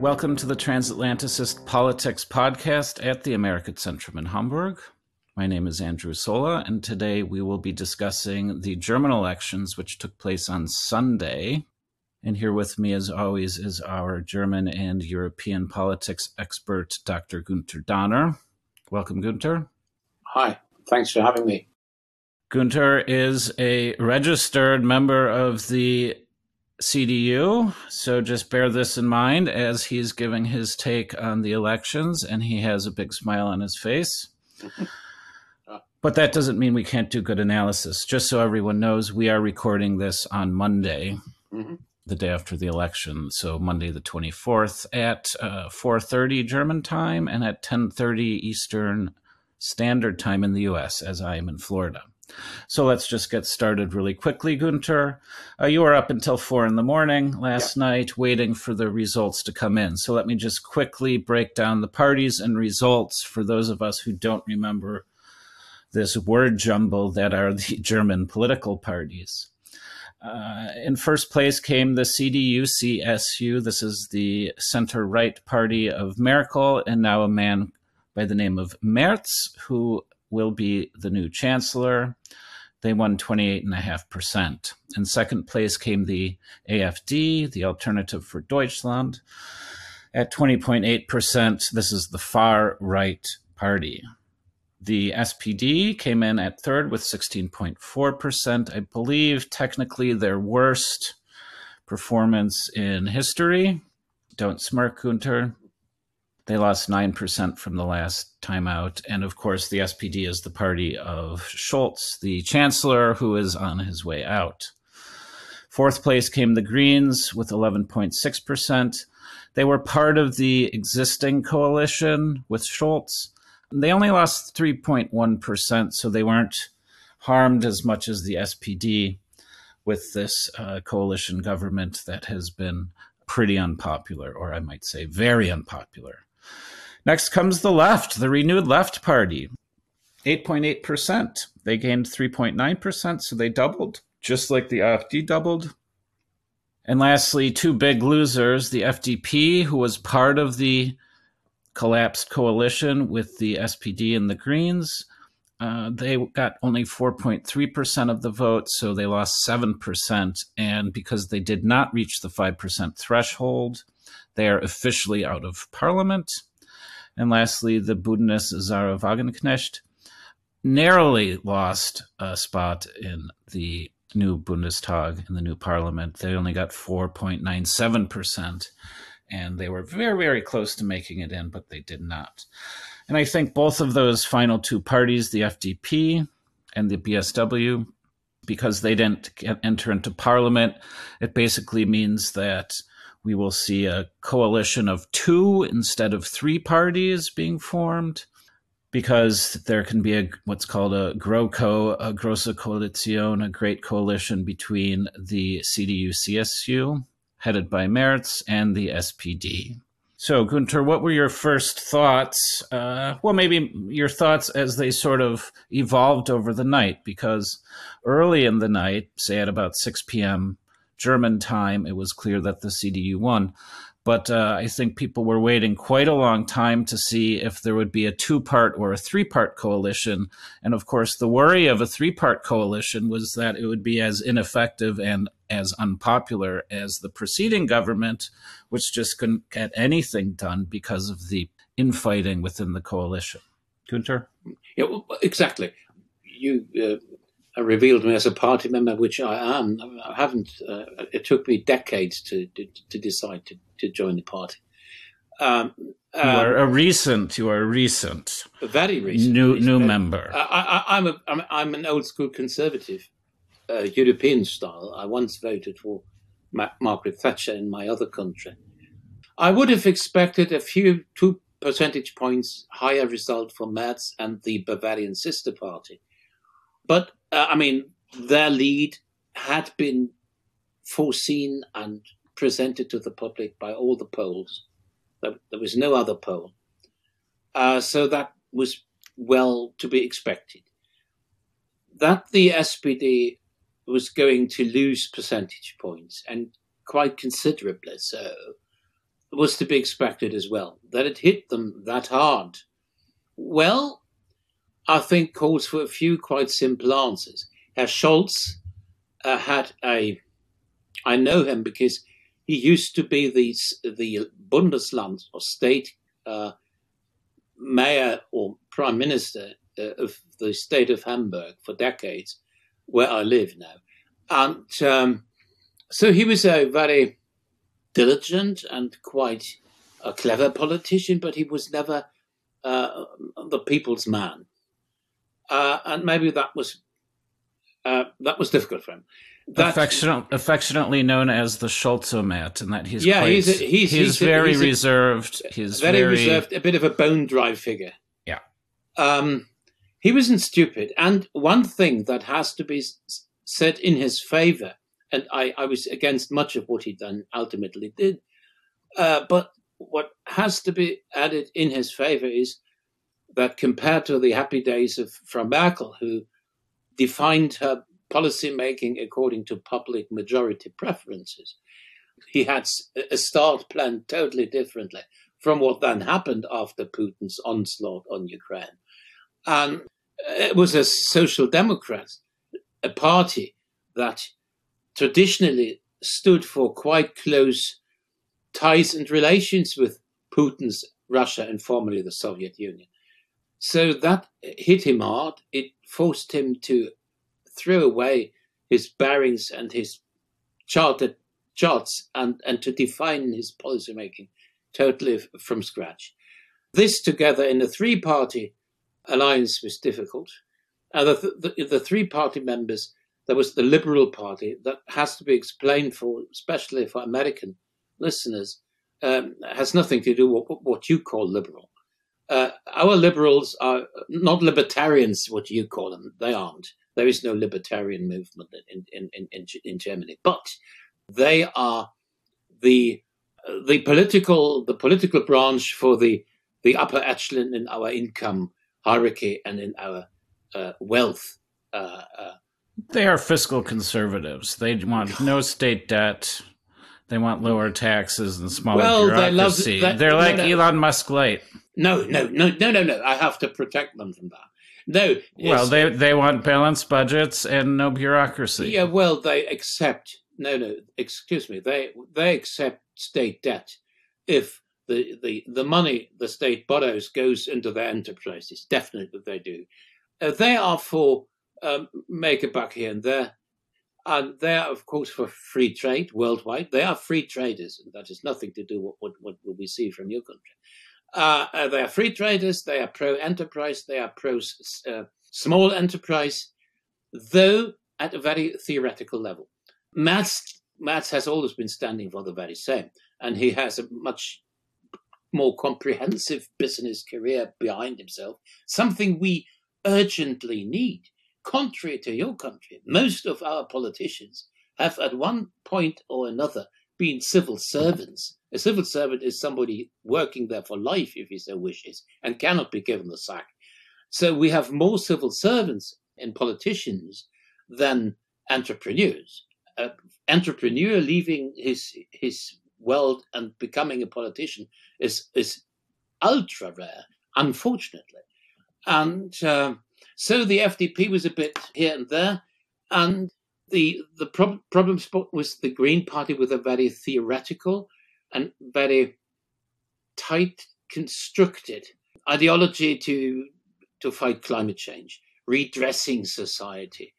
Welcome to the Transatlanticist Politics Podcast at the Amerikazentrum in Hamburg. My name is Andrew Sola, and today we will be discussing the German elections, which took place on Sunday. And here with me, as always, is our German and European politics expert, Dr. Günther Dahner. Welcome, Günther. Hi, thanks for having me. Günther is a registered member of the CDU, so just bear this in mind as he's giving his take on the elections, and he has a big smile on his face. But that doesn't mean we can't do good analysis. Just so everyone knows, we are recording this on Monday, the day after the election, so Monday the 24th at 4:30 German time and at 10:30 Eastern Standard Time in the U.S., as I am in Florida. So let's just get started really quickly, Günther. You were up until 4 a.m. last night waiting for the results to come in. So let me just quickly break down the parties and results for those of us who don't remember this word jumble that are the German political parties. In first place came the CDU-CSU. This is the center-right party of Merkel, and now a man by the name of Merz, who will be the new chancellor. They won 28.5%. In second place came the AfD, the Alternative for Deutschland, at 20.8%. This is the far-right party. The SPD came in at third with 16.4%. I believe technically their worst performance in history. Don't smirk, Günther. They lost 9% from the last time out. And of course, the SPD is the party of Scholz, the chancellor, who is on his way out. Fourth place came the Greens with 11.6%. They were part of the existing coalition with Scholz. They only lost 3.1%, so they weren't harmed as much as the SPD with this coalition government that has been pretty unpopular, or I might say very unpopular. Next comes the left, the renewed left party, 8.8%. They gained 3.9%, so they doubled, just like the AfD doubled. And lastly, two big losers, the FDP, who was part of the collapsed coalition with the SPD and the Greens. They got only 4.3% of the vote, so they lost 7%. And because they did not reach the 5% threshold, they are officially out of parliament. And lastly, the Bündnis Sarah Wagenknecht narrowly lost a spot in the new Bundestag, in the new parliament. They only got 4.97%. And they were very, very close to making it in, but they did not. And I think both of those final two parties, the FDP and the BSW, because they didn't enter into parliament, it basically means that we will see a coalition of two instead of three parties being formed, because there can be what's called a GroKo, a Große Koalition, a great coalition between the CDU-CSU, headed by Merz, and the SPD. So, Günther, what were your first thoughts? Well, maybe your thoughts as they sort of evolved over the night, because early in the night, say at about 6 p.m. German time, it was clear that the CDU won. But I think people were waiting quite a long time to see if there would be a two-part or a three-part coalition. And of course, the worry of a three-part coalition was that it would be as ineffective and as unpopular as the preceding government, which just couldn't get anything done because of the infighting within the coalition. Günther? Yeah, well, exactly. You revealed me as a party member, which I am. I haven't. It took me decades to decide to join the party. You are a recent, very recent, new member. I'm an old school conservative, European style. I once voted for Margaret Thatcher in my other country. I would have expected 2 percentage points higher result for Merz and the Bavarian sister party. But, their lead had been foreseen and presented to the public by all the polls. There was no other poll. So that was well to be expected. That the SPD was going to lose percentage points, and quite considerably so, was to be expected as well. That it hit them that hard, well, I think calls for a few quite simple answers. Herr Scholz I know him because he used to be the Bundesland or state mayor or prime minister of the state of Hamburg for decades, where I live now. And so he was a very diligent and quite a clever politician, but he was never the people's man. And maybe that was difficult for him. Affectionately known as the Scholzomat, and that he's very reserved. He's very reserved, a bit of a bone dry figure. Yeah. He wasn't stupid. And one thing that has to be said in his favor, and I was against much of what he done ultimately did, but what has to be added in his favor is that compared to the happy days of Frau Merkel, who defined her policy making according to public majority preferences, he had a start planned totally differently from what then happened after Putin's onslaught on Ukraine. And it was a social democrat, a party that traditionally stood for quite close ties and relations with Putin's Russia and formerly the Soviet Union. So that hit him hard. It forced him to throw away his bearings and his charts and to define his policymaking totally from scratch. This together in a three-party alliance was difficult. And the three-party members, there was the Liberal Party that has to be explained for, especially for American listeners, has nothing to do with what you call liberal. Our liberals are not libertarians, what you call them. They aren't. There is no libertarian movement in Germany, but they are the political branch for the upper echelon in our income hierarchy and in our wealth. They are fiscal conservatives. They want no state debt. They want lower taxes and smaller bureaucracy. They're like Elon Musk light. No. I have to protect them from that. No. Well, they want balanced budgets and no bureaucracy. Yeah, well, they accept. No, excuse me. They accept state debt if the money the state borrows goes into their enterprises. Definitely they do. They are for make a buck here and there. And they are, of course, for free trade worldwide. They are free traders, and that has nothing to do with what we see from your country. They are free traders. They are pro-enterprise. They are pro-small enterprise, though at a very theoretical level. Merz has always been standing for the very same, and he has a much more comprehensive business career behind himself, something we urgently need. Contrary to your country, most of our politicians have at one point or another been civil servants. A civil servant is somebody working there for life, if he so wishes, and cannot be given the sack. So we have more civil servants and politicians than entrepreneurs. Entrepreneur leaving his world and becoming a politician is ultra rare, unfortunately. And so the FDP was a bit here and there, and the problem spot was the Green Party with a very theoretical and very tight constructed ideology to fight climate change, redressing society.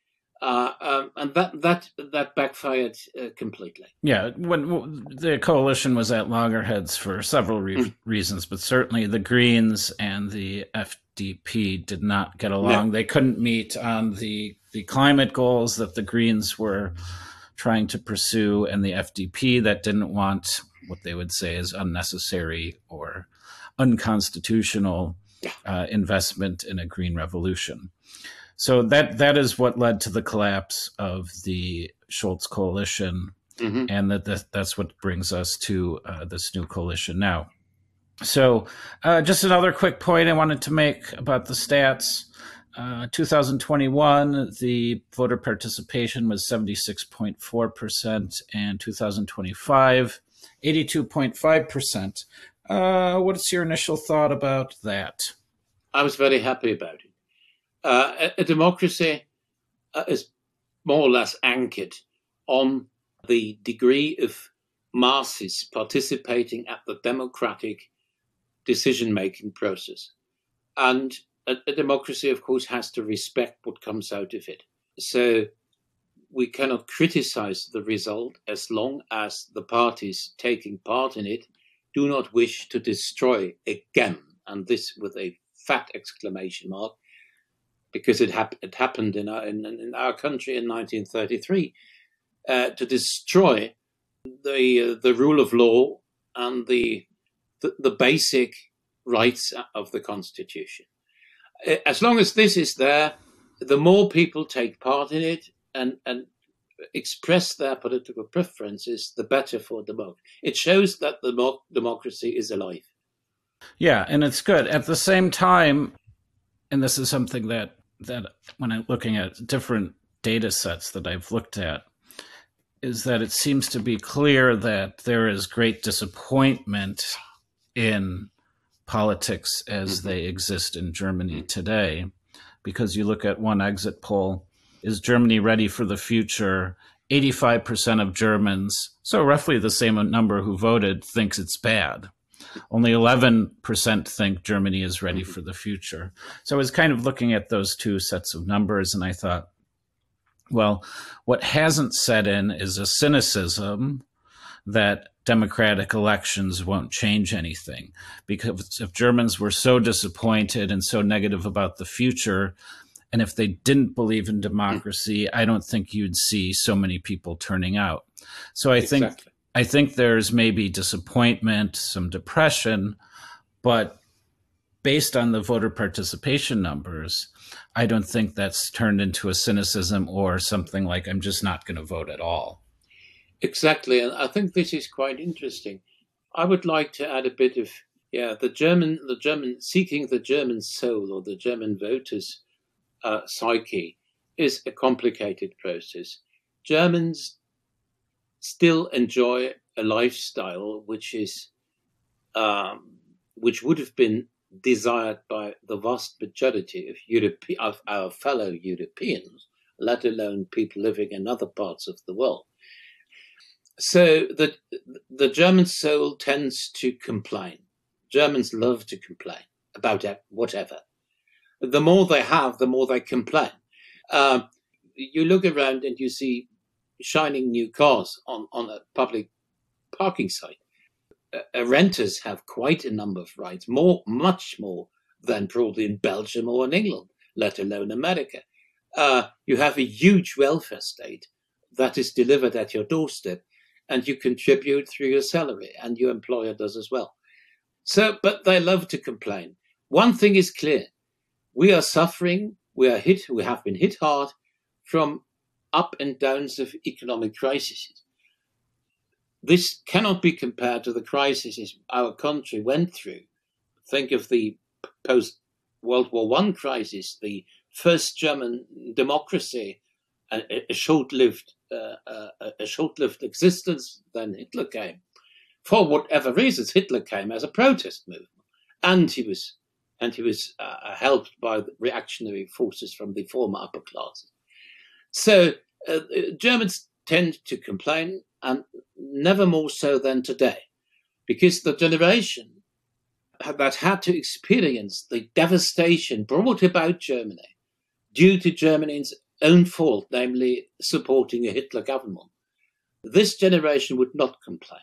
And that backfired completely. Yeah, when the coalition was at loggerheads for several reasons, but certainly the Greens and the FDP did not get along. No. They couldn't meet on the climate goals that the Greens were trying to pursue, and the FDP that didn't want what they would say is unnecessary or unconstitutional investment in a green revolution. So that is what led to the collapse of the Scholz coalition, and that's what brings us to this new coalition now. So just another quick point I wanted to make about the stats. 2021, the voter participation was 76.4%, and 2025, 82.5%. What's your initial thought about that? I was very happy about it. A democracy is more or less anchored on the degree of masses participating at the democratic decision-making process. And a democracy, of course, has to respect what comes out of it. So we cannot criticize the result as long as the parties taking part in it do not wish to destroy again, and this with a fat exclamation mark, because it happened in our country in 1933, to destroy the rule of law and the basic rights of the Constitution. As long as this is there, the more people take part in it and express their political preferences, the better for democracy. It shows that the democracy is alive. Yeah, and it's good. At the same time, and this is something that when I'm looking at different data sets that I've looked at, is that it seems to be clear that there is great disappointment in politics as they exist in Germany today. Because you look at one exit poll, is Germany ready for the future? 85% of Germans, so roughly the same number who voted, thinks it's bad. Only 11% think Germany is ready for the future. So I was kind of looking at those two sets of numbers, and I thought, well, what hasn't set in is a cynicism that democratic elections won't change anything. Because if Germans were so disappointed and so negative about the future, and if they didn't believe in democracy, I don't think you'd see so many people turning out. So I think there's maybe disappointment, some depression, but based on the voter participation numbers, I don't think that's turned into a cynicism or something like, I'm just not going to vote at all. Exactly, and I think this is quite interesting. I would like to add a bit of, the German seeking the German soul or the German voters' psyche is a complicated process. Germans still enjoy a lifestyle which would have been desired by the vast majority of our fellow Europeans, let alone people living in other parts of the world. So the German soul tends to complain. Germans love to complain about whatever. The more they have, the more they complain. You look around and you see shining new cars on a public parking site. Renters have quite a number of rights, much more than probably in Belgium or in England, let alone America. You have a huge welfare state that is delivered at your doorstep, and you contribute through your salary, and your employer does as well. So, but they love to complain. One thing is clear. We are suffering, we have been hit hard from up and downs of economic crises. This cannot be compared to the crises our country went through. Think of the post-World War I crisis, the first German democracy, a short-lived existence. Then Hitler came. For whatever reasons, Hitler came as a protest movement, and he was helped by the reactionary forces from the former upper classes. So Germans tend to complain, and never more so than today, because the generation that had to experience the devastation brought about Germany due to Germany's own fault, namely supporting a Hitler government, this generation would not complain.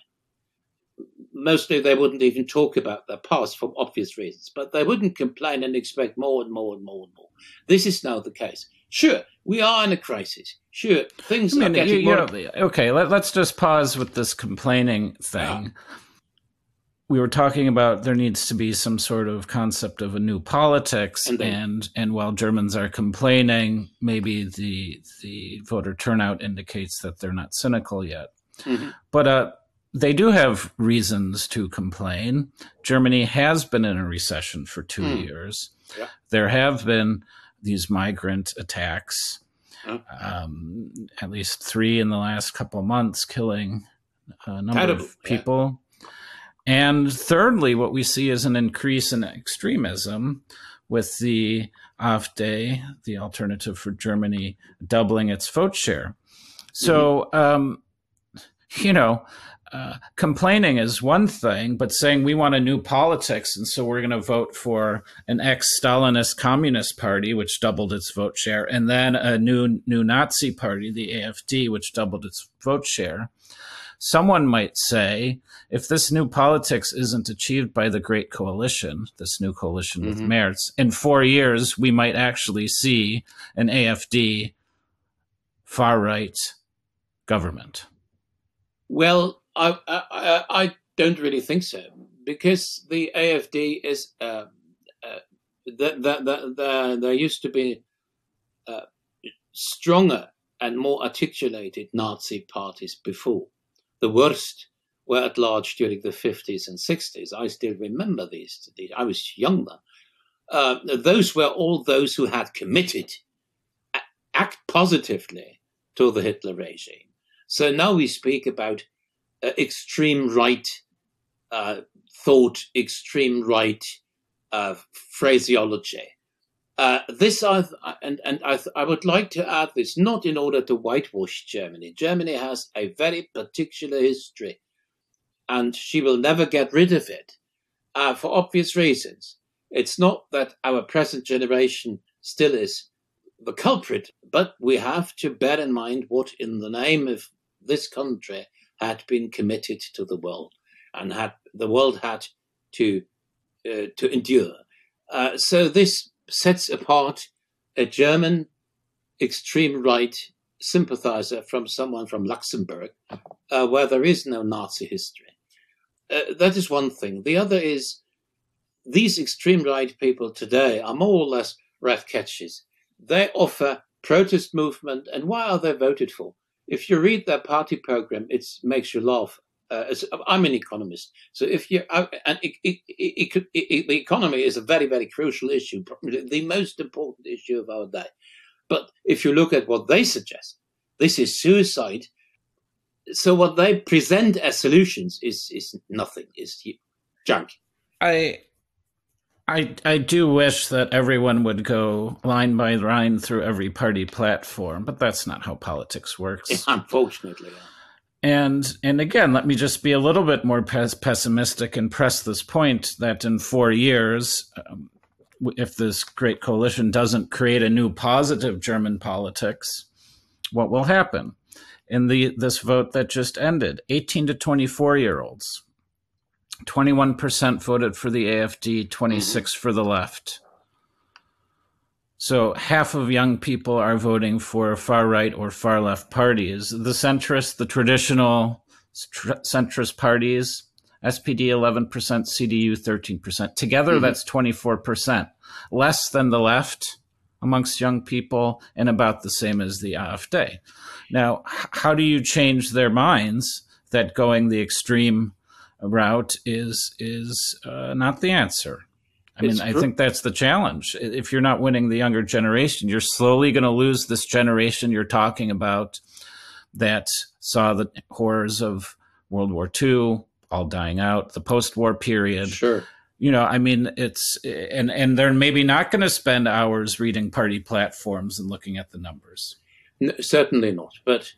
Mostly they wouldn't even talk about their past for obvious reasons, but they wouldn't complain and expect more and more and more and more. This is now the case. Sure, we are in a crisis. Sure, things are getting more... Okay, let's just pause with this complaining thing. Yeah. We were talking about there needs to be some sort of concept of a new politics, and while Germans are complaining, maybe the voter turnout indicates that they're not cynical yet. Mm-hmm. But they do have reasons to complain. Germany has been in a recession for 2 years. Yeah. There have been these migrant attacks. Oh, At least 3 in the last couple of months, killing a number terrible, of people. Yeah. And thirdly, what we see is an increase in extremism with the AfD, the Alternative for Germany, doubling its vote share. So, complaining is one thing, but saying we want a new politics, and so we're going to vote for an ex-Stalinist communist party, which doubled its vote share, and then a new Nazi party, the AfD, which doubled its vote share. Someone might say, if this new politics isn't achieved by the Great Coalition, this new coalition with Merz, in 4 years, we might actually see an AfD far-right government. Well, I don't really think so, because the AfD is there used to be stronger and more articulated Nazi parties before. The worst were at large during the 50s and 60s. I still remember these. I was young then. Those were all those who had committed, act positively to the Hitler regime. So now we speak about extreme right thought, extreme right phraseology. I would like to add this, not in order to whitewash Germany. Germany has a very particular history, and she will never get rid of it for obvious reasons. It's not that our present generation still is the culprit, but we have to bear in mind what, in the name of this country, had been committed to the world, and the world had to endure. So this sets apart a German extreme right sympathizer from someone from Luxembourg, where there is no Nazi history. That is one thing. The other is these extreme right people today are more or less ratcatches. They offer protest movement, and why are they voted for? If you read their party program, it makes you laugh. I'm an economist, so if you the economy is a very, very crucial issue, probably the most important issue of our day. But if you look at what they suggest, this is suicide. So what they present as solutions is nothing, is junk. I do wish that everyone would go line by line through every party platform, but that's not how politics works. Unfortunately. And again, let me just be a little bit more pessimistic and press this point that in 4 years, if this great coalition doesn't create a new positive German politics, what will happen? In this vote that just ended, 18 to 24-year-olds, 21% voted for the AfD, 26% for the left. So half of young people are voting for far-right or far-left parties. The centrist, the traditional centrist parties, SPD 11%, CDU 13%. Together, that's 24%, less than the left amongst young people and about the same as the AfD. Now, how do you change their minds that going the extreme route is not the answer? I think that's the challenge. If you're not winning the younger generation, you're slowly going to lose this generation you're talking about that saw the horrors of World War II all dying out, the post-war period. Sure. It's and they're maybe not going to spend hours reading party platforms and looking at the numbers. No, certainly not. But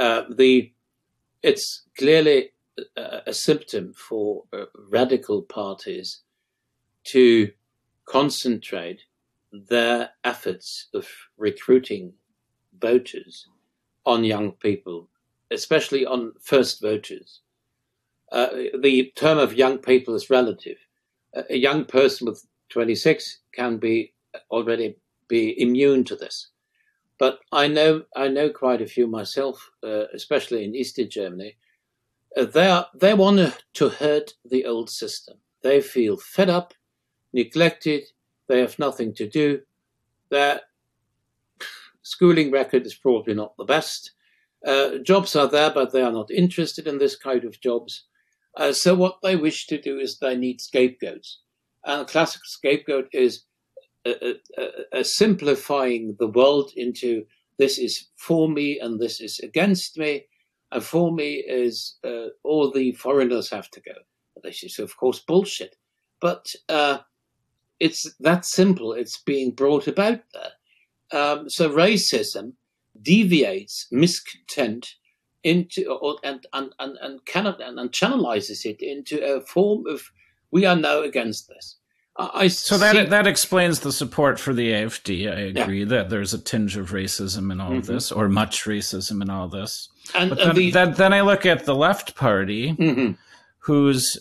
it's clearly a symptom for radical parties to concentrate their efforts of recruiting voters on young people, especially on first voters. The term of young people is relative. A young person with 26 can already be immune to this. But I know quite a few myself, especially in Eastern Germany. They want to hurt the old system. They feel fed up, neglected. They have nothing to do. Their schooling record is probably not the best. Jobs are there, but they are not interested in this kind of jobs. So what they wish to do is they need scapegoats. And a classic scapegoat is simplifying the world into this is for me and this is against me, and for me is all the foreigners have to go. This is, of course, bullshit. But it's that simple. It's being brought about there. So racism deviates miscontent into and channelizes it into a form of we are now against this. That explains the support for the AfD. I agree that there's a tinge of racism in all of this, or much racism in all this. Then I look at the left party, whose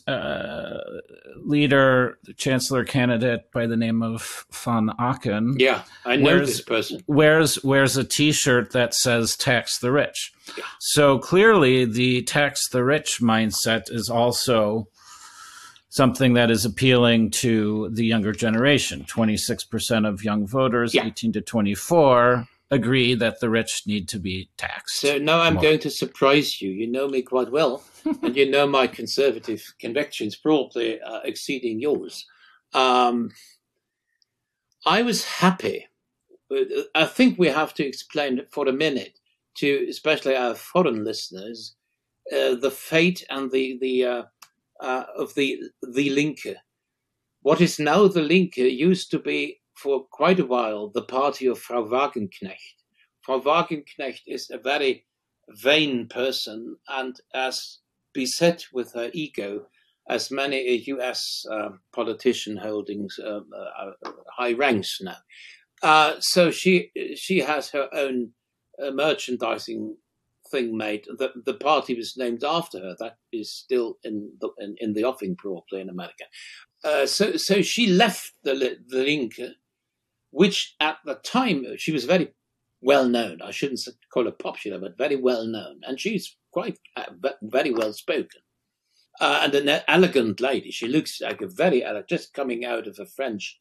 leader, chancellor candidate by the name of von Aken. Yeah, I know this person. Wears a T-shirt that says "Tax the Rich." Yeah. So clearly, the tax the rich mindset is also something that is appealing to the younger generation. 26% of young voters, 18 to 24, agree that the rich need to be taxed. So now I'm going to surprise you. You know me quite well, and you know my conservative convictions broadly exceeding yours. I was happy. I think we have to explain for a minute to especially our foreign listeners the fate and of the Linke. What is now the Linke used to be for quite a while the party of Frau Wagenknecht. Frau Wagenknecht is a very vain person and as beset with her ego as many US politician holdings high ranks now. So she has her own merchandising thing made. The party was named after her. That is still in the offing probably in America. So she left the Linke, which at the time she was very well known. I shouldn't call her popular, but very well known, and she's quite very well spoken and an elegant lady. She looks like a very just coming out of a French.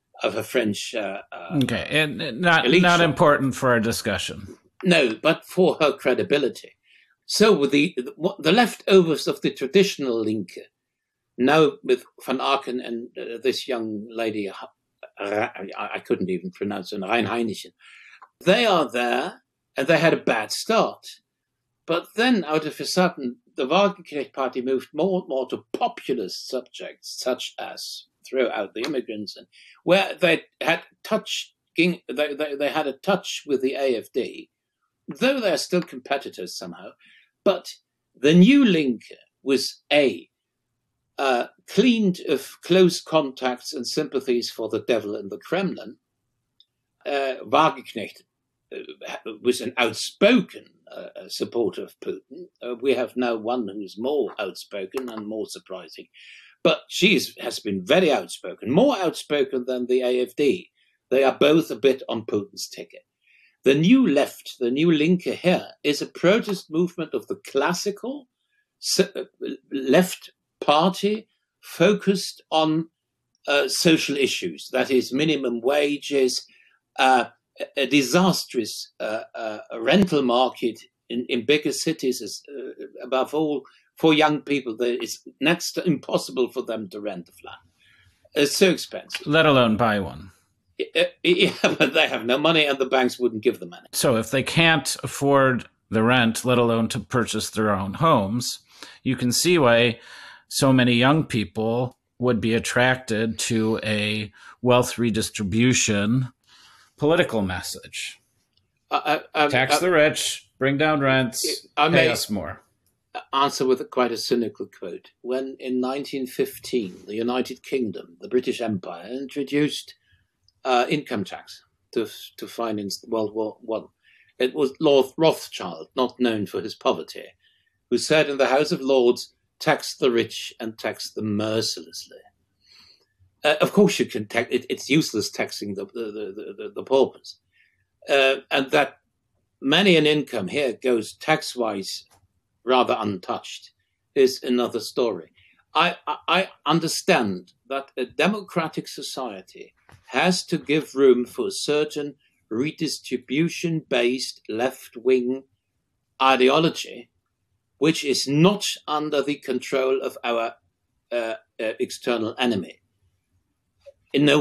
Okay, and not important for our discussion. No, but for her credibility. So with the leftovers of the traditional Linke, now with Van Aken and this young lady, I couldn't even pronounce her, Rhein-Heinichen, they are there and they had a bad start. But then out of a sudden, the Wagenknecht party moved more and more to populist subjects, such as throw out the immigrants, and where they had they had a touch with the AfD, though they're still competitors somehow. But the new Linke was cleaned of close contacts and sympathies for the devil in the Kremlin. Wagenknecht was an outspoken supporter of Putin. We have now one who's more outspoken and more surprising. But she has been very outspoken, more outspoken than the AfD. They are both a bit on Putin's ticket. The new left, the new Linke here, is a protest movement of the classical left party focused on social issues. That is, minimum wages, a disastrous rental market in bigger cities, above all, for young people. It's next to impossible for them to rent a flat. It's so expensive. Let alone buy one. Yeah, but they have no money and the banks wouldn't give them any. So if they can't afford the rent, let alone to purchase their own homes, you can see why so many young people would be attracted to a wealth redistribution political message. Tax the rich, bring down rents, pay us more. Answer with quite a cynical quote. When in 1915, the United Kingdom, the British Empire, introduced income tax to finance World War I, it was Lord Rothschild, not known for his poverty, who said in the House of Lords, tax the rich and tax them mercilessly. Of course, you can tax. It's useless taxing the paupers, and that money and income here goes tax-wise rather untouched is another story. I understand that a democratic society has to give room for a certain redistribution-based left-wing ideology, which is not under the control of our external enemy. In no way.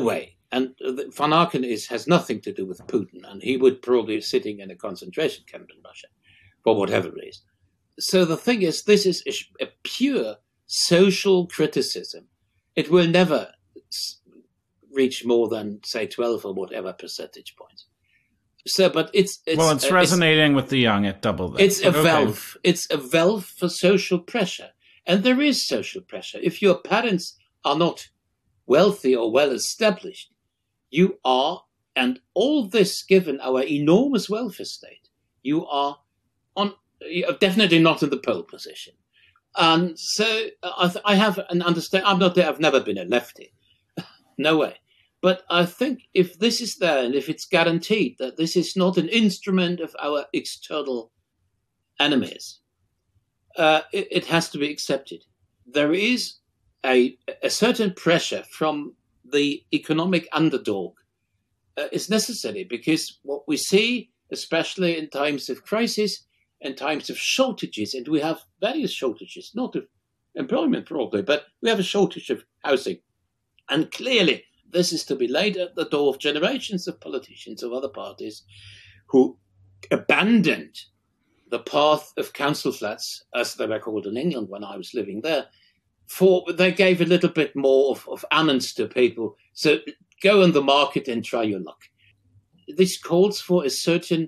And Van Aken has nothing to do with Putin, and he would probably be sitting in a concentration camp in Russia for whatever reason. So the thing is, this is a pure social criticism. It will never reach more than, say, 12 or whatever percentage points. So, but it's resonating with the young at double that. It's a valve. It's a valve for social pressure, and there is social pressure. If your parents are not wealthy or well established, you are, and all this given our enormous welfare state, you're definitely not in the pole position. And so I have an understanding. I've never been a lefty, no way. But I think if this is there, and if it's guaranteed that this is not an instrument of our external enemies, it has to be accepted. There is a certain pressure from the economic underdog is necessary, because what we see, especially in times of crisis, in times of shortages, and we have various shortages, not of employment probably, but we have a shortage of housing. And clearly, this is to be laid at the door of generations of politicians of other parties who abandoned the path of council flats, as they were called in England when I was living there, they gave a little bit more of almonds to people. So go on the market and try your luck. This calls for a certain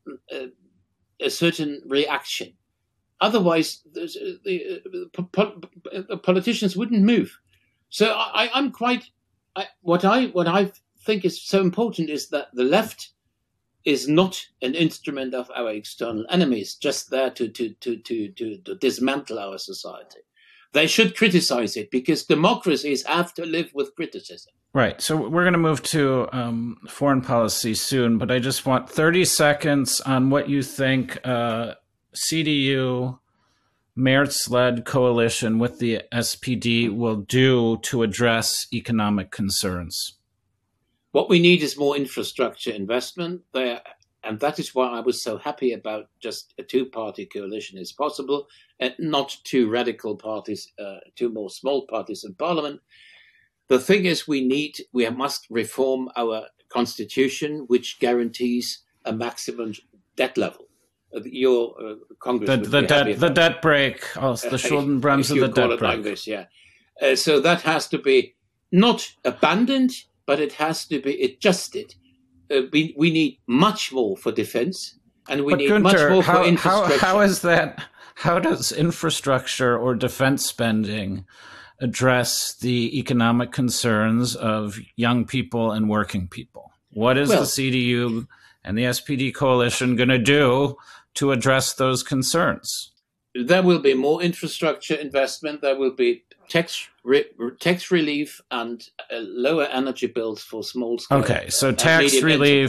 reaction. Otherwise, the politicians wouldn't move. So what I think is so important is that the left is not an instrument of our external enemies, just there to dismantle our society. They should criticize it, because democracies have to live with criticism. Right. So we're going to move to foreign policy soon, but I just want 30 seconds on what you think CDU, Merz-led coalition with the SPD will do to address economic concerns. What we need is more infrastructure investment there. And that is why I was so happy about just a two-party coalition is possible, and not two radical parties, two more small parties in parliament. The thing is, we must reform our constitution, which guarantees a maximum debt level. Your Congress the debt break, the Schuldenbremse, the debt break. Like this, yeah. So that has to be not abandoned, but it has to be adjusted. We need much more for defense, and we need Günther, much more for infrastructure. How is that? How does infrastructure or defense spending address the economic concerns of young people and working people? What is the CDU and the SPD coalition going to do to address those concerns? There will be more infrastructure investment. There will be tax relief and lower energy bills for small scale. Okay, so tax relief,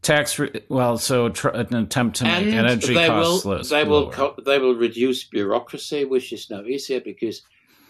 an attempt to make energy costs lower. They will reduce bureaucracy, which is now easier because.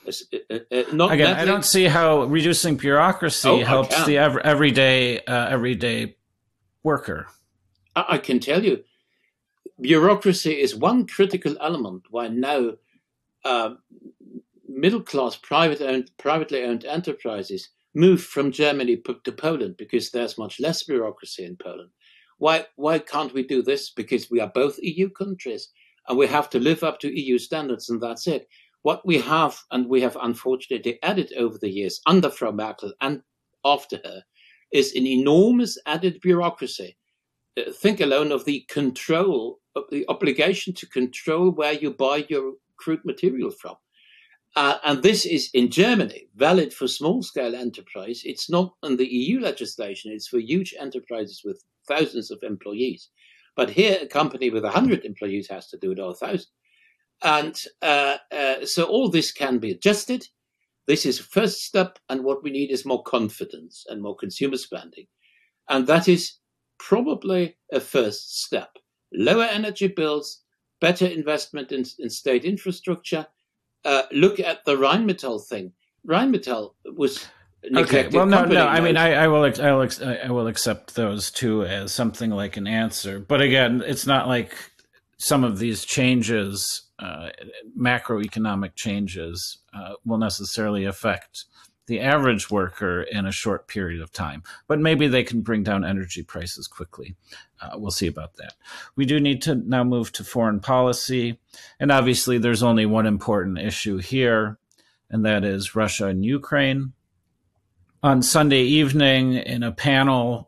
I don't see how reducing bureaucracy helps the everyday worker. I can tell you, bureaucracy is one critical element why now middle-class privately owned enterprises move from Germany to Poland, because there's much less bureaucracy in Poland. Why can't we do this? Because we are both EU countries and we have to live up to EU standards, and that's it. What we have, and we have unfortunately added over the years under Frau Merkel and after her, is an enormous added bureaucracy. Think alone of the obligation to control where you buy your crude material from. And this is in Germany valid for small-scale enterprise. It's not in the EU legislation. It's for huge enterprises with thousands of employees. But here, a company with 100 employees has to do it, or 1,000. And so all this can be adjusted. This is a first step, and what we need is more confidence and more consumer spending. And that is probably a first step. Lower energy bills, better investment in state infrastructure. Look at the Rheinmetall thing. Rheinmetall was neglected. Okay. Well, no. I mean, I will accept those two as something like an answer. But again, it's not like some of these changes, macroeconomic changes, will necessarily affect the average worker in a short period of time. But maybe they can bring down energy prices quickly. We'll see about that. We do need to now move to foreign policy. And obviously, there's only one important issue here, and that is Russia and Ukraine. On Sunday evening, in a panel,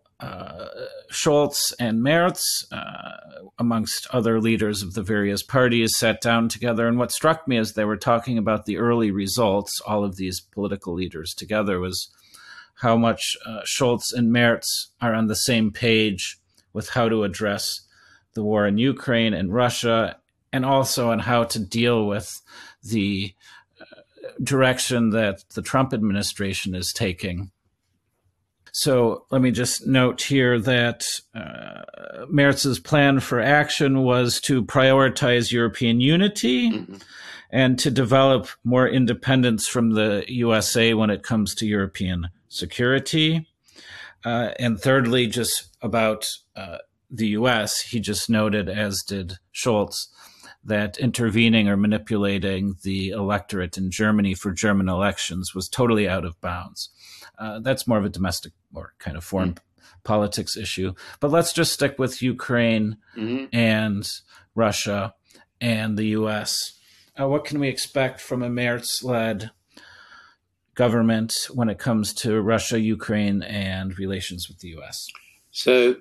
Scholz and Merz, amongst other leaders of the various parties, sat down together. And what struck me as they were talking about the early results, all of these political leaders together, was how much Scholz and Merz are on the same page with how to address the war in Ukraine and Russia, and also on how to deal with the direction that the Trump administration is taking. So let me just note here that Merz's plan for action was to prioritize European unity and to develop more independence from the USA when it comes to European security. And thirdly, just about the US, he just noted, as did Scholz, that intervening or manipulating the electorate in Germany for German elections was totally out of bounds. That's more of a domestic or kind of foreign politics issue. But let's just stick with Ukraine and Russia and the U.S. What can we expect from a Merz-led government when it comes to Russia, Ukraine, and relations with the U.S.? So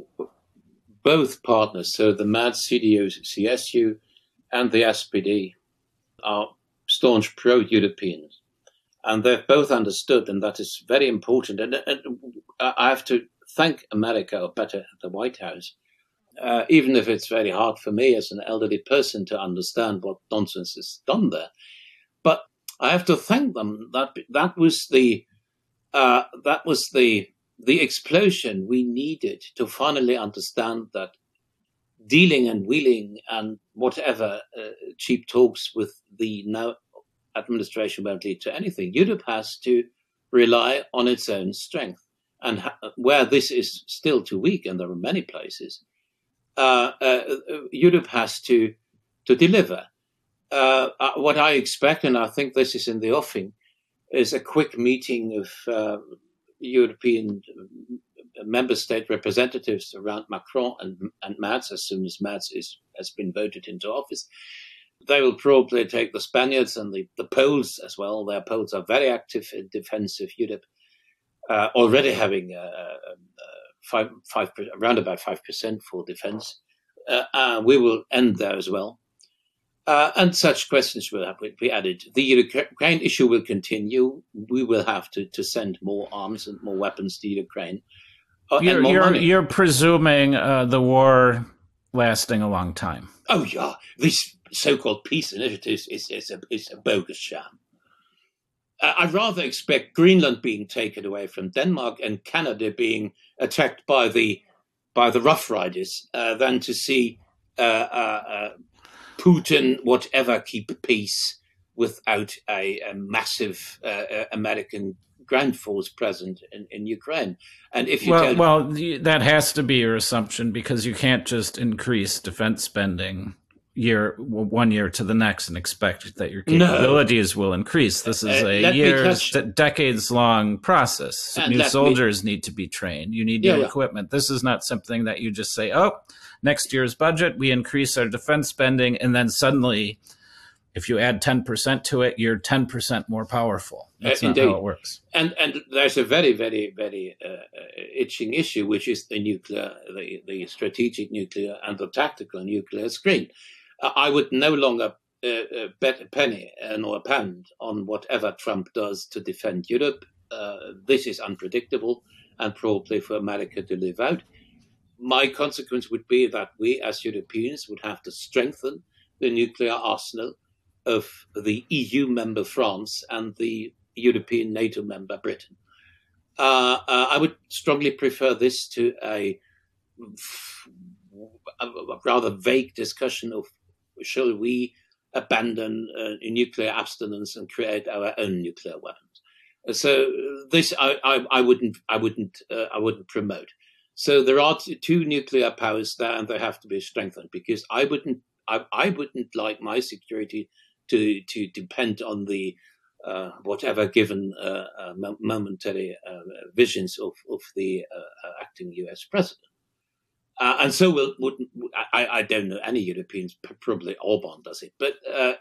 both partners, so the Merz CDU, CSU, and the SPD, are staunch pro-Europeans. And they've both understood, and that is very important. And I have to thank America, or better, the White House, even if it's very hard for me as an elderly person to understand what nonsense is done there. But I have to thank them. That was the explosion we needed to finally understand that dealing and wheeling and whatever cheap talks with the now administration won't lead to anything. Europe has to rely on its own strength. And where this is still too weak, and there are many places, Europe has to deliver. What I expect, and I think this is in the offing, is a quick meeting of European member state representatives around Macron and Merz as soon as Merz has been voted into office. They will probably take the Spaniards and the Poles as well. Their Poles are very active in defense of Europe, already having around about 5% for defense. We will end there as well. And such questions will be added. The Ukraine issue will continue. We will have to send more arms and more weapons to Ukraine. You're presuming the war lasting a long time. Oh, yeah. This so-called peace initiative is a bogus sham. I'd rather expect Greenland being taken away from Denmark and Canada being attacked by the Rough Riders than to see Putin, whatever, keep peace without a massive American ground force present in Ukraine. And if you that has to be your assumption, because you can't just increase defense spending one year to the next and expect that your capabilities will increase. This is a decades-long process. New soldiers need to be trained. You need new equipment. This is not something that you just say, oh, next year's budget, we increase our defense spending, and then suddenly, if you add 10% to it, you're 10% more powerful. That's not how it works. And there's a very, very, very itching issue, which is the nuclear, the strategic nuclear and the tactical nuclear screen. I would no longer bet a penny nor a pound on whatever Trump does to defend Europe. This is unpredictable and probably for America to live out. My consequence would be that we as Europeans would have to strengthen the nuclear arsenal of the EU member France and the European NATO member Britain. I would strongly prefer this to a rather vague discussion of shall we abandon nuclear abstinence and create our own nuclear weapons. So this I wouldn't promote. So there are two nuclear powers there, and they have to be strengthened, because I wouldn't like my security to depend on the whatever given momentary visions of the acting US president. And so I don't know any Europeans, probably Orban does it, but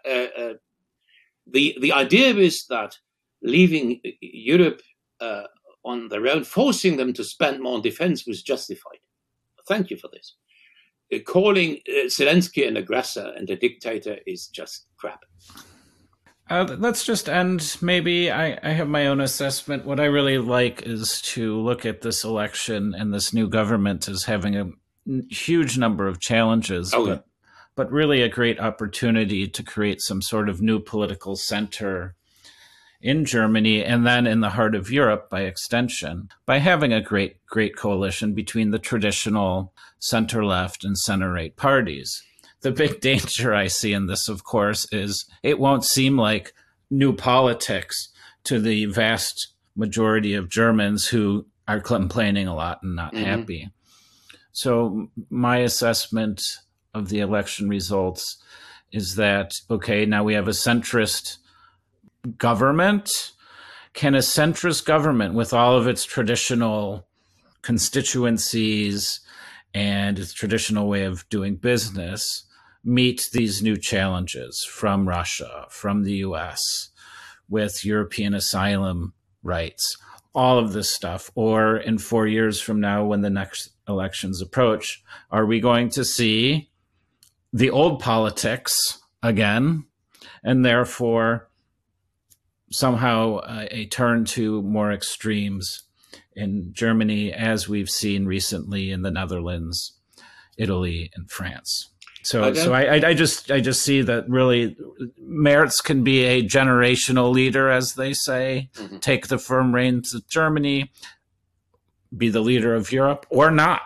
the idea is that leaving Europe on their own, forcing them to spend more on defense was justified. Thank you for this. Calling Zelensky an aggressor and a dictator is just crap. Let's just end. Maybe I have my own assessment. What I really like is to look at this election and this new government as having a huge number of challenges, but really a great opportunity to create some sort of new political center in Germany and then in the heart of Europe by extension, by having a great coalition between the traditional center-left and center-right parties. The big danger I see in this, of course, is it won't seem like new politics to the vast majority of Germans who are complaining a lot and not happy. So my assessment of the election results is that, okay, now we have a centrist government. Can a centrist government, with all of its traditional constituencies and its traditional way of doing business, meet these new challenges from Russia, from the US, with European asylum rights, all of this stuff? Or in 4 years from now, when the next elections approach, are we going to see the old politics again, and therefore somehow a turn to more extremes in Germany, as we've seen recently in the Netherlands, Italy, and France? So I just see that really Merz can be a generational leader, as they say, take the firm reins of Germany, be the leader of Europe, or not.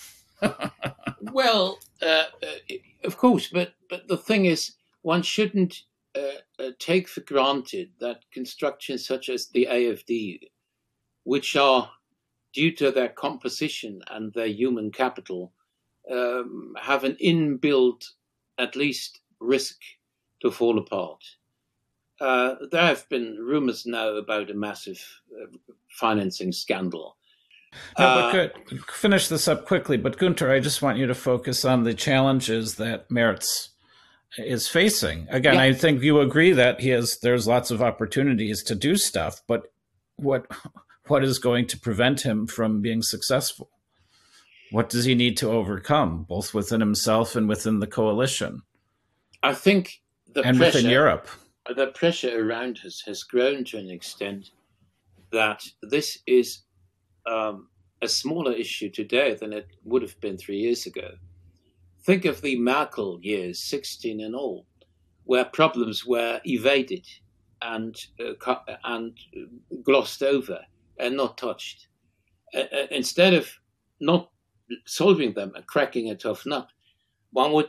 Well, of course, but the thing is, one shouldn't take for granted that constructions such as the AfD, which are, due to their composition and their human capital, have an inbuilt, at least, risk to fall apart. There have been rumors now about a massive financing scandal. No, but good. Finish this up quickly. But Gunther, I just want you to focus on the challenges that Merz is facing. Again, I think you agree that there's lots of opportunities to do stuff, but what is going to prevent him from being successful? What does he need to overcome, both within himself and within the coalition? I think within Europe, the pressure around us has grown to an extent that this is a smaller issue today than it would have been 3 years ago. Think of the Merkel years, 16 and all, where problems were evaded and glossed over and not touched. Instead of not solving them and cracking a tough nut, one would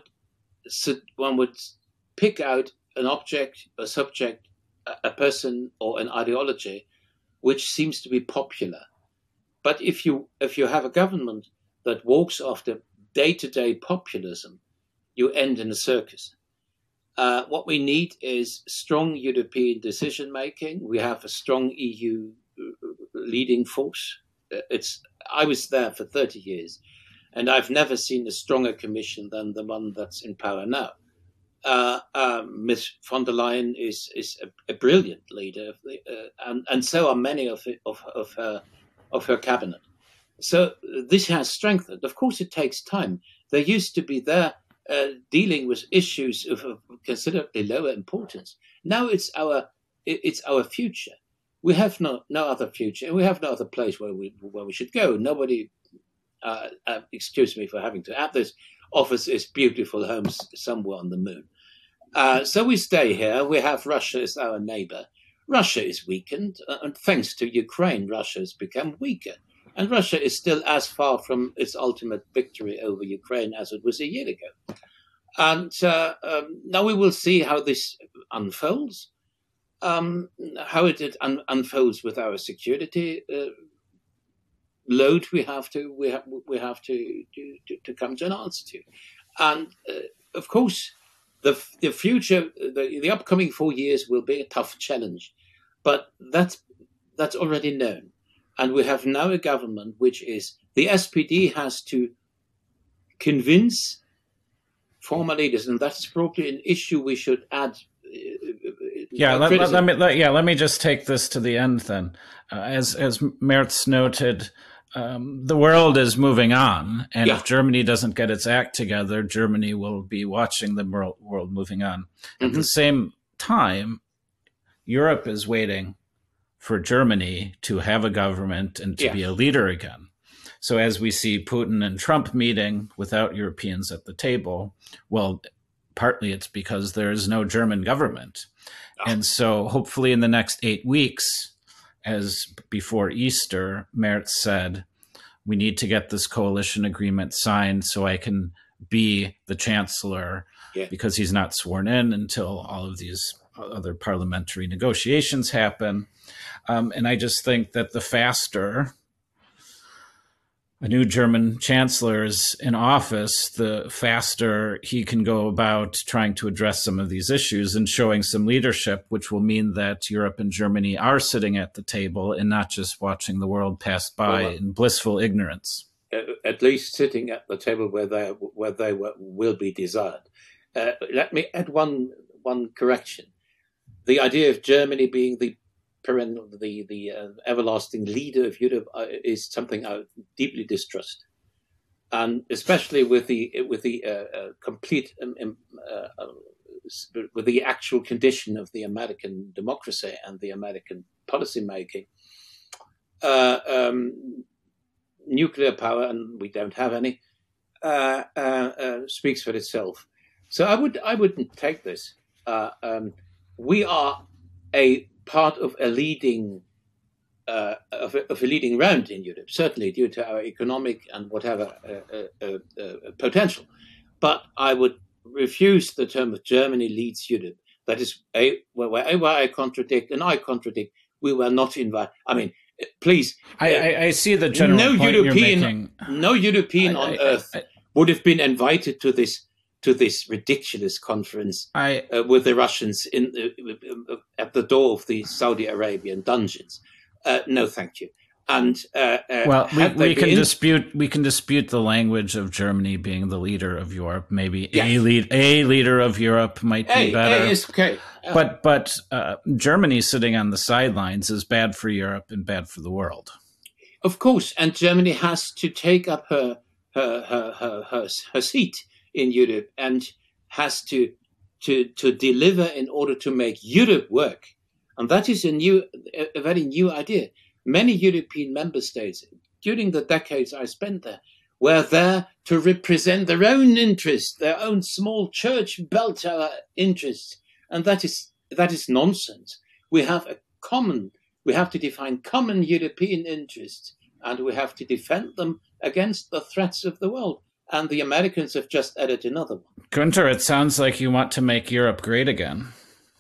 pick out an object, a subject, a person, or an ideology which seems to be popular. But if you have a government that walks after day-to-day populism, you end in a circus. What we need is strong European decision-making. We have a strong EU leading force. I was there for 30 years, and I've never seen a stronger commission than the one that's in power now. Ms. von der Leyen is a brilliant leader, and so are many of her cabinet. So this has strengthened. Of course, it takes time. They used to be there dealing with issues of considerably lower importance. Now it's our future. We have no other future, and we have no other place where we should go. Nobody, excuse me for having to add this, offers this beautiful homes somewhere on the moon. So we stay here. We have Russia as our neighbor. Russia is weakened, and thanks to Ukraine, Russia has become weaker. And Russia is still as far from its ultimate victory over Ukraine as it was a year ago. And now we will see how this unfolds, how it unfolds with our security load. We have to come to an answer to, and of course, the future, the upcoming 4 years will be a tough challenge. But that's already known. And we have now a government which is, the SPD has to convince former leaders, and that's probably an issue we should add. Let me just take this to the end then. As Merz noted, the world is moving on, and if Germany doesn't get its act together, Germany will be watching the world moving on. At the same time, Europe is waiting for Germany to have a government and to be a leader again. So as we see Putin and Trump meeting without Europeans at the table, well, partly it's because there is no German government. And so hopefully in the next 8 weeks, as before Easter, Merz said, we need to get this coalition agreement signed so I can be the chancellor, because he's not sworn in until all of these other parliamentary negotiations happen. And I just think that the faster a new German chancellor is in office, the faster he can go about trying to address some of these issues and showing some leadership, which will mean that Europe and Germany are sitting at the table and not just watching the world pass by in blissful ignorance. At least sitting at the table where they will be desired. Let me add one correction. The idea of Germany being the everlasting leader of Europe is something I deeply distrust, and especially with the complete with the actual condition of the American democracy and the American policy making. Nuclear power, and we don't have any, speaks for itself. So I wouldn't take this. We are a part of a leading round in Europe, certainly due to our economic and whatever potential. But I would refuse the term of Germany leads Europe. That is wherever I contradict, and I contradict. We were not invited. I mean, please. I see the general point you're making. No European on earth would have been invited to this ridiculous conference with the Russians at the door of the Saudi Arabian dungeons. No, thank you. And we can dispute the language of Germany being the leader of Europe. Maybe a leader of Europe might be better. Is okay. But Germany sitting on the sidelines is bad for Europe and bad for the world. Of course, and Germany has to take up her seat in Europe and has to deliver in order to make Europe work. And that is a very new idea. Many European member states, during the decades I spent there, were there to represent their own interests, their own small church bell tower interests. And that is nonsense. We have to define common European interests, and we have to defend them against the threats of the world. And the Americans have just added another one. Gunther, it sounds like you want to make Europe great again.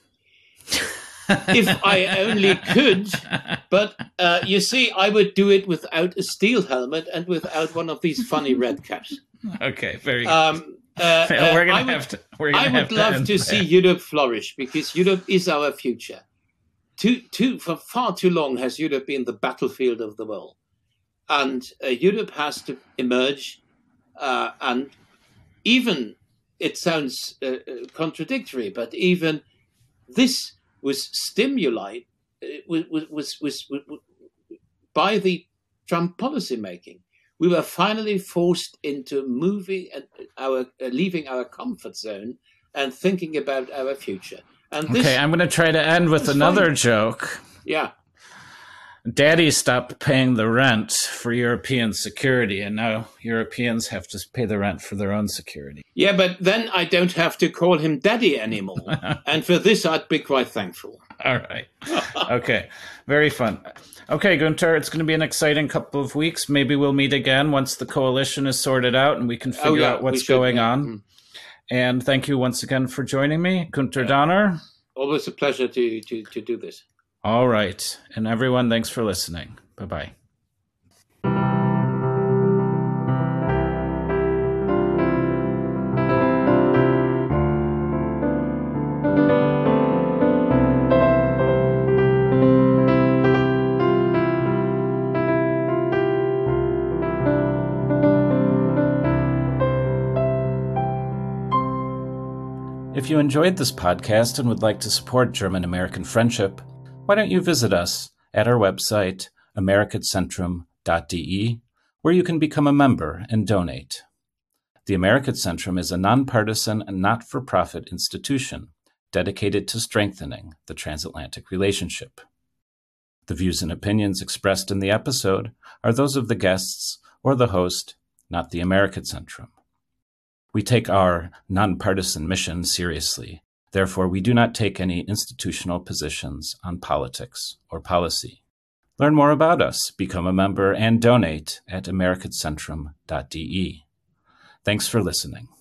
If I only could, but you see, I would do it without a steel helmet and without one of these funny red caps. Okay, very good. I would love to see Europe flourish, because Europe is our future. For far too long has Europe been the battlefield of the world, and Europe has to emerge. And even, it sounds contradictory, but even this was stimulated by the Trump policy making. We were finally forced into leaving our comfort zone and thinking about our future. And I'm going to try to end with another joke. Yeah. Daddy stopped paying the rent for European security, and now Europeans have to pay the rent for their own security. Yeah, but then I don't have to call him Daddy anymore. And for this, I'd be quite thankful. All right. Okay. Very fun. Okay, Gunther, it's going to be an exciting couple of weeks. Maybe we'll meet again once the coalition is sorted out and we can figure out what's going on. And thank you once again for joining me, Gunther Donner. Always a pleasure to do this. All right. And everyone, thanks for listening. Bye-bye. If you enjoyed this podcast and would like to support German-American friendship, why don't you visit us at our website, americacentrum.de, where you can become a member and donate. The American Centrum is a nonpartisan and not-for-profit institution dedicated to strengthening the transatlantic relationship. The views and opinions expressed in the episode are those of the guests or the host, not the American Centrum. We take our nonpartisan mission seriously. Therefore, we do not take any institutional positions on politics or policy. Learn more about us, become a member, and donate at americacentrum.de. Thanks for listening.